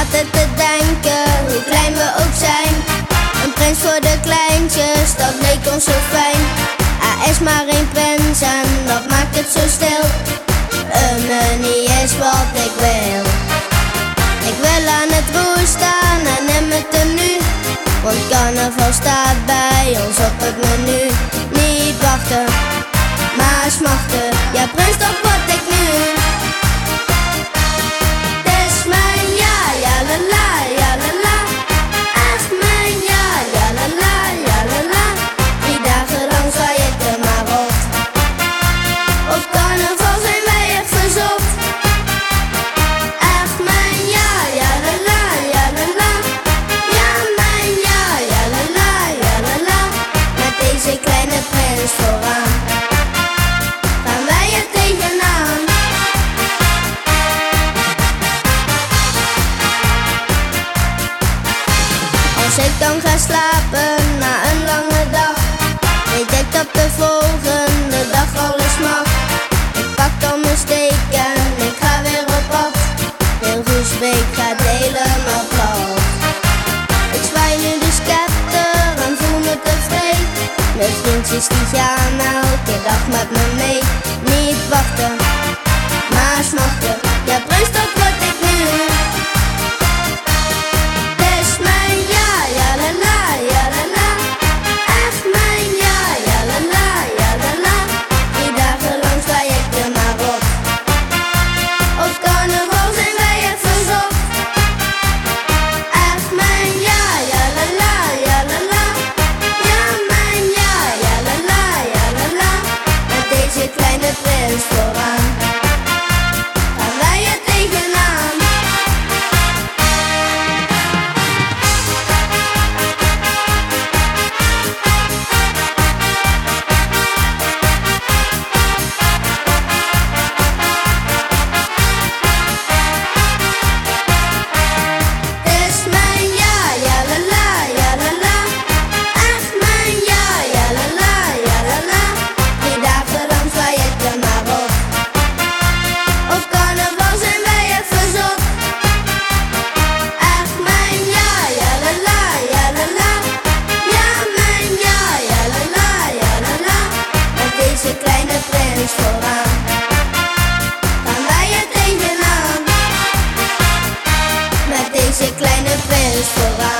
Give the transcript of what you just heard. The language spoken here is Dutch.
zaten te denken hoe klein we ook zijn. Een prins voor de kleintjes, dat leek ons zo fijn. Er is maar één prins en dat maakt het zo stil. Een menu is wat ik wil. Ik wil aan het roer staan en in mijn tenue, want carnaval staat bij ons op het menu. Niet wachten, maar smachten. Ja, prins, dat word ik nu. Het is mijn ja, ja la la, ja la la. Echt mijn ja, ja la la, ja la la. 3 dagen lang zwaai ik er maar op. Op carnaval zijn wij echt verzocht. Echt mijn ja, ja la la, ja la la. Ja, mijn ja, ja la la, ja la la. Met deze kleine prins vooraan gaan wij er tegenaan. Als ik dan ga slapen na een lange dag, weet ik dat de volgende dag alles mag. Ik pak dan mijn steek en ik ga weer op pad. Heel Groesbeek gaat helemaal plat. Ik zwaai nu de scepter en voel me tevreden. Mijn vriendjes die gaan elke dag met me mee. Niet wachten, maar smachten. Ja, prins, dat word ik nu. Het is mijn ja, ja la la, ja la la. Echt mijn ja, ja la la, ja la la. 3 dagen lang zwaai ik er maar op. Op carnaval zijn wij echt verzocht. Echt mijn ja, ja la la, ja la la. Ja, mijn ja, ja la la, ja la la. Met deze kleine prins vooraan gaan wij er tegenaan. Het is mijn ja, ja la la, ja la la. Echt mijn ja, ja la la, ja la la. 3 dagen lang zwaai ik er maar op. Op carnaval zijn wij echt verzocht. Echt mijn ja, ja la la, ja la la. Ja, mijn ja, ja la la, ja la la. Met deze kleine prins vooraan gaan wij er tegenaan. Met deze kleine prins vooraan.